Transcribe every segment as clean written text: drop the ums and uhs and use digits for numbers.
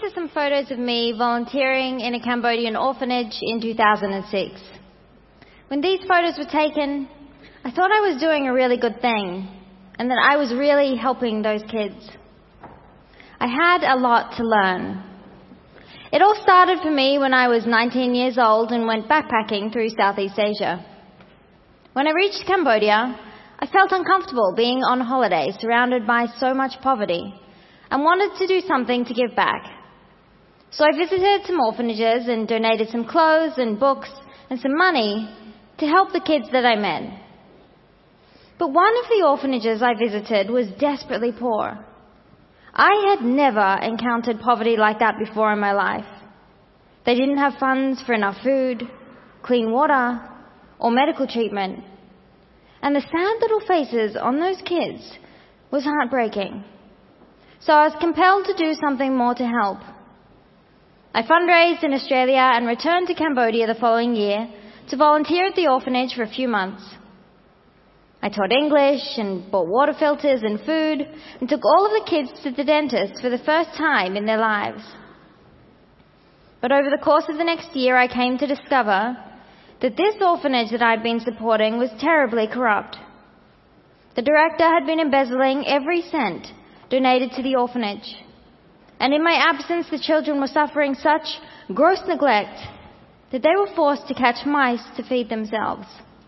are some photos of me volunteering in a Cambodian orphanage in 2006. When these photos were taken, I thought I was doing a really good thing and that I was really helping those kids. I had a lot to learn. It all started for me when I was 19 years old and went backpacking through Southeast Asia. When I reached Cambodia, I felt uncomfortable being on holiday surrounded by so much poverty and wanted to do something to give back. So I visited some orphanages and donated some clothes and books and some money to help the kids that I met. But one of the orphanages I visited was desperately poor. I had never encountered poverty like that before in my life. They didn't have funds for enough food, clean water, or medical treatment. And the sad little faces on those kids was heartbreaking. So I was compelled to do something more to help. I fundraised in Australia and returned to Cambodia the following year to volunteer at the orphanage for a few months. I taught English and bought water filters and food and took all of the kids to the dentist for the first time in their lives. But over the course of the next year, I came to discover that this orphanage that I'd been supporting was terribly corrupt. The director had been embezzling every cent donated to the orphanage. And in my absence, the children were suffering such gross neglect that they were forced to catch mice to feed themselves.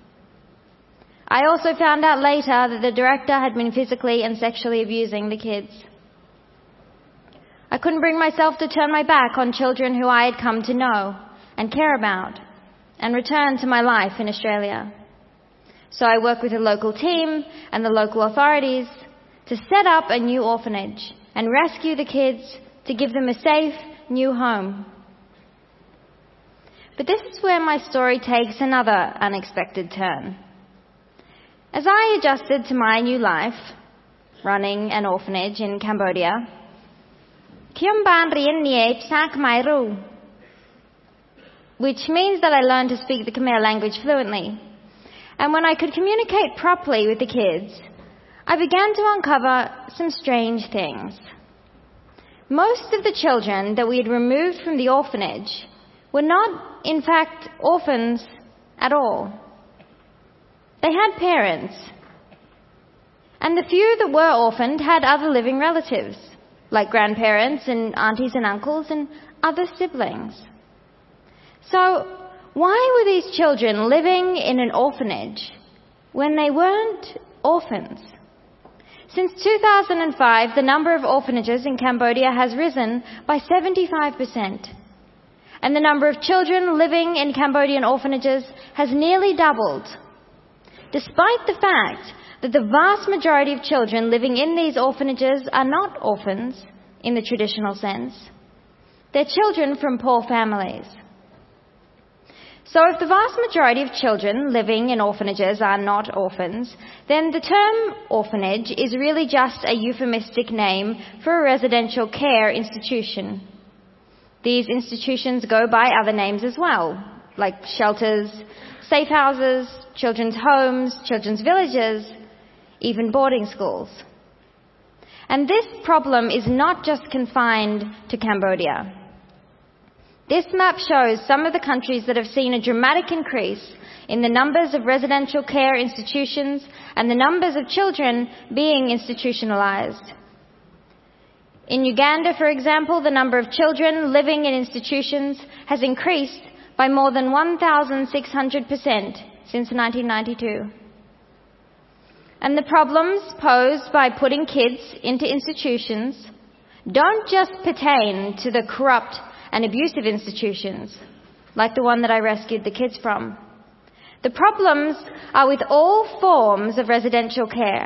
I also found out later that the director had been physically and sexually abusing the kids. I couldn't bring myself to turn my back on children who I had come to know and care about and return to my life in Australia. So I worked with a local team and the local authorities to set up a new orphanage and rescue the kids to give them a safe new home. But this is where my story takes another unexpected turn. As I adjusted to my new life, running an orphanage in Cambodia, ខ្ញុំបានរៀននិយាយភាសាខ្មែររូ which means that I learned to speak the Khmer language fluently. And when I could communicate properly with the kids, I began to uncover some strange things. Most of the children that we had removed from the orphanage were not, in fact, orphans at all. They had parents. And the few that were orphaned had other living relatives, like grandparents and aunties and uncles and other siblings. So why were these children living in an orphanage when they weren't orphans? Since 2005, the number of orphanages in Cambodia has risen by 75%. And the number of children living in Cambodian orphanages has nearly doubled, despite the fact that the vast majority of children living in these orphanages are not orphans in the traditional sense. They're children from poor families. So if the vast majority of children living in orphanages are not orphans, then the term orphanage is really just a euphemistic name for a residential care institution. These institutions go by other names as well, like shelters, safe houses, children's homes, children's villages, even boarding schools. And this problem is not just confined to Cambodia. This map shows some of the countries that have seen a dramatic increase in the numbers of residential care institutions and the numbers of children being institutionalized. In Uganda, for example, the number of children living in institutions has increased by more than 1,600% since 1992. And the problems posed by putting kids into institutions don't just pertain to the corrupt and abusive institutions, like the one that I rescued the kids from. The problems are with all forms of residential care.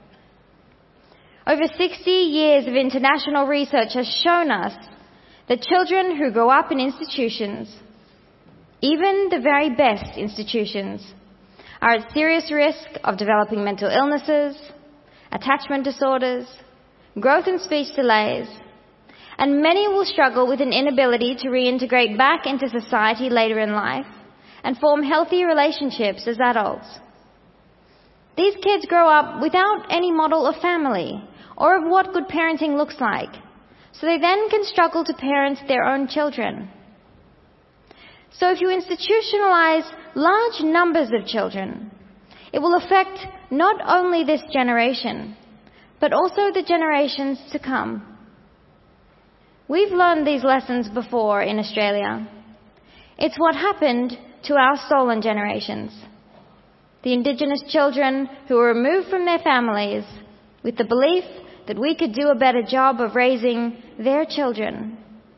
Over 60 years of international research has shown us that children who grow up in institutions, even the very best institutions, are at serious risk of developing mental illnesses, attachment disorders, growth and speech delays, and many will struggle with an inability to reintegrate back into society later in life and form healthy relationships as adults. These kids grow up without any model of family or of what good parenting looks like, so they then can struggle to parent their own children. So if you institutionalize large numbers of children, it will affect not only this generation, but also the generations to come. We've learned these lessons before in Australia. It's what happened to our stolen generations. The Indigenous children who were removed from their families with the belief that we could do a better job of raising their children.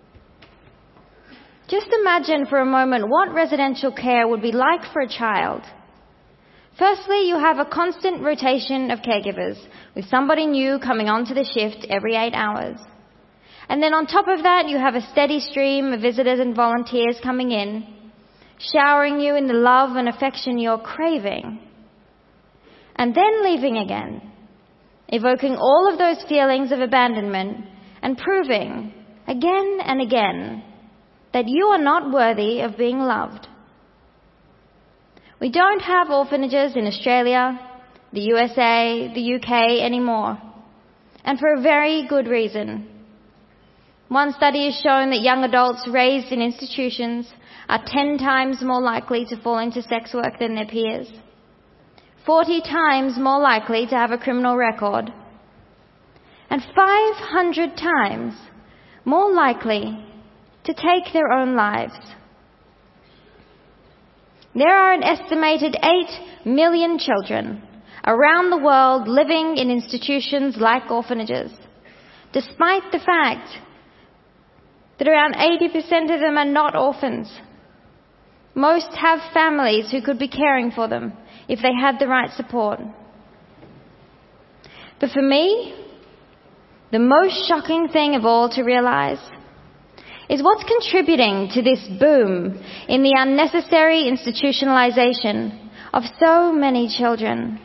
Just imagine for a moment what residential care would be like for a child. Firstly, you have a constant rotation of caregivers, with somebody new coming onto the shift every 8 hours. And then on top of that, you have a steady stream of visitors and volunteers coming in, showering you in the love and affection you're craving, and then leaving again, evoking all of those feelings of abandonment and proving again and again that you are not worthy of being loved. We don't have orphanages in Australia, the USA, the UK anymore, and for a very good reason. One study has shown that young adults raised in institutions are 10 times more likely to fall into sex work than their peers, 40 times more likely to have a criminal record, and 500 times more likely to take their own lives. There are an estimated 8 million children around the world living in institutions like orphanages, despite the fact that around 80% of them are not orphans. Most have families who could be caring for them if they had the right support. But for me, the most shocking thing of all to realize is what's contributing to this boom in the unnecessary institutionalization of so many children.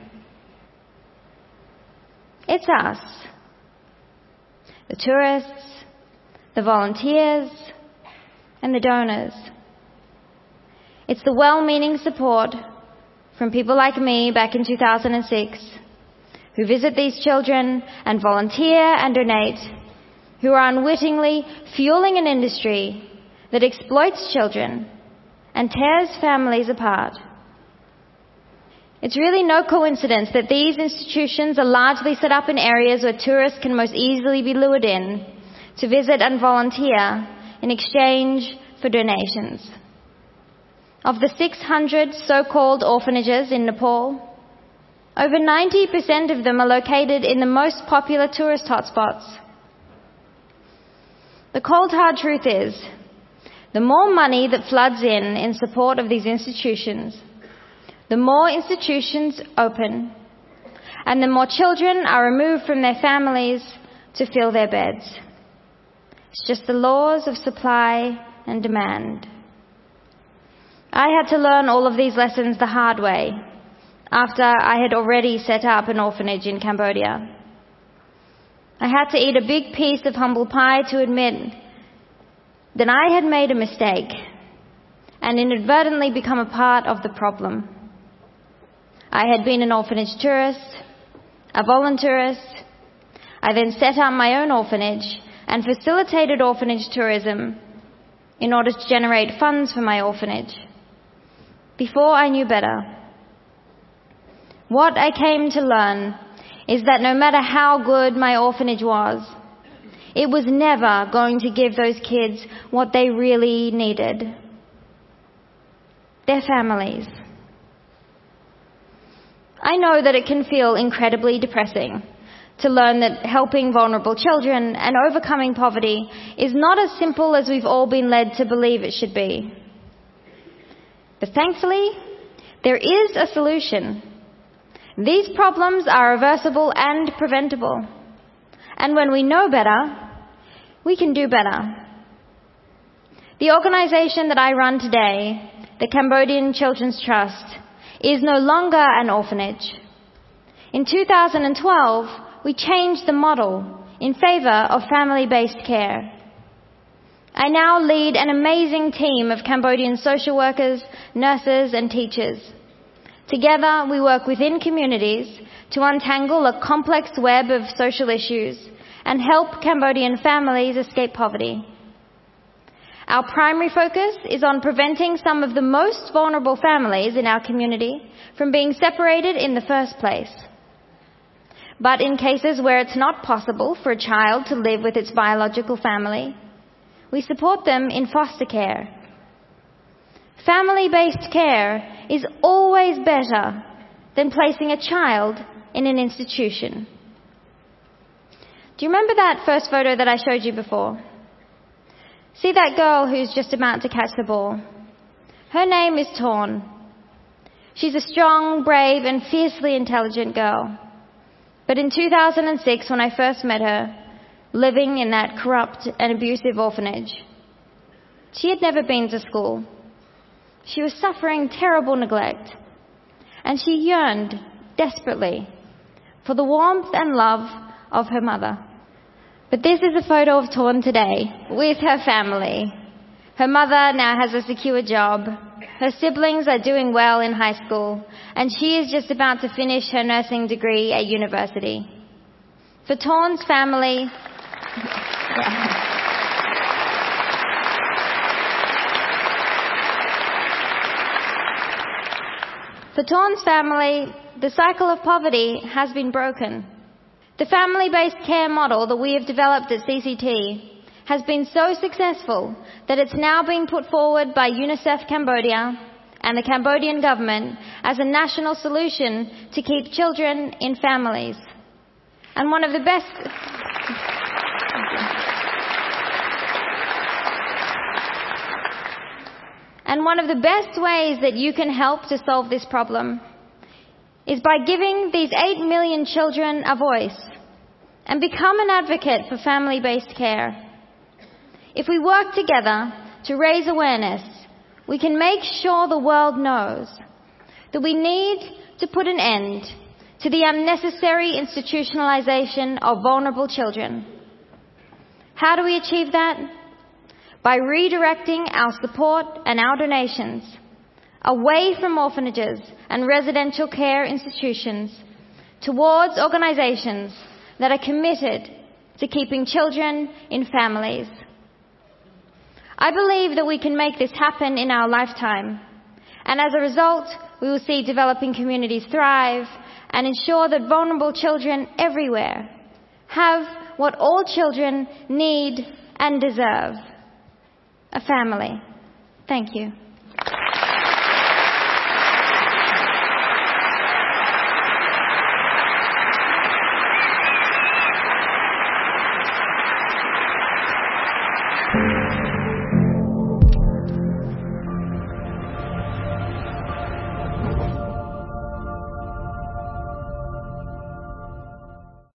It's us, the tourists, the volunteers, and the donors. It's the well-meaning support from people like me back in 2006 who visit these children and volunteer and donate, who are unwittingly fueling an industry that exploits children and tears families apart. It's really no coincidence that these institutions are largely set up in areas where tourists can most easily be lured in to visit and volunteer in exchange for donations. Of the 600 so-called orphanages in Nepal, over 90% of them are located in the most popular tourist hotspots. The cold hard truth is, the more money that floods in support of these institutions, the more institutions open, and the more children are removed from their families to fill their beds. It's just the laws of supply and demand. I had to learn all of these lessons the hard way after I had already set up an orphanage in Cambodia. I had to eat a big piece of humble pie to admit that I had made a mistake and inadvertently become a part of the problem. I had been an orphanage tourist, a volunteerist. I then set up my own orphanage and facilitated orphanage tourism in order to generate funds for my orphanage. Before I knew better, what I came to learn is that no matter how good my orphanage was, it was never going to give those kids what they really needed: their families. I know that it can feel incredibly depressing to learn that helping vulnerable children and overcoming poverty is not as simple as we've all been led to believe it should be. But thankfully, there is a solution. These problems are reversible and preventable. And when we know better, we can do better. The organization that I run today, the Cambodian Children's Trust, is no longer an orphanage. In 2012, we changed the model in favor of family-based care. I now lead an amazing team of Cambodian social workers, nurses, and teachers. Together, we work within communities to untangle a complex web of social issues and help Cambodian families escape poverty. Our primary focus is on preventing some of the most vulnerable families in our community from being separated in the first place. But in cases where it's not possible for a child to live with its biological family, we support them in foster care. Family-based care is always better than placing a child in an institution. Do you remember that first photo that I showed you before? See that girl who's just about to catch the ball? Her name is Torn. She's a strong, brave, and fiercely intelligent girl. But in 2006, when I first met her, living in that corrupt and abusive orphanage, she had never been to school. She was suffering terrible neglect, and she yearned desperately for the warmth and love of her mother. But this is a photo of Torn today with her family. Her mother now has a secure job. Her siblings are doing well in high school, and she is just about to finish her nursing degree at university. For Torn's family, For Torn's family, the cycle of poverty has been broken. The family-based care model that we have developed at CCT has been so successful that it's now being put forward by UNICEF Cambodia and the Cambodian government as a national solution to keep children in families. And one of the best ways that you can help to solve this problem is by giving these 8 million children a voice and become an advocate for family-based care. If we work together to raise awareness, we can make sure the world knows that we need to put an end to the unnecessary institutionalization of vulnerable children. How do we achieve that? By redirecting our support and our donations away from orphanages and residential care institutions towards organizations that are committed to keeping children in families. I believe that we can make this happen in our lifetime, and as a result, we will see developing communities thrive and ensure that vulnerable children everywhere have what all children need and deserve: a family. Thank you.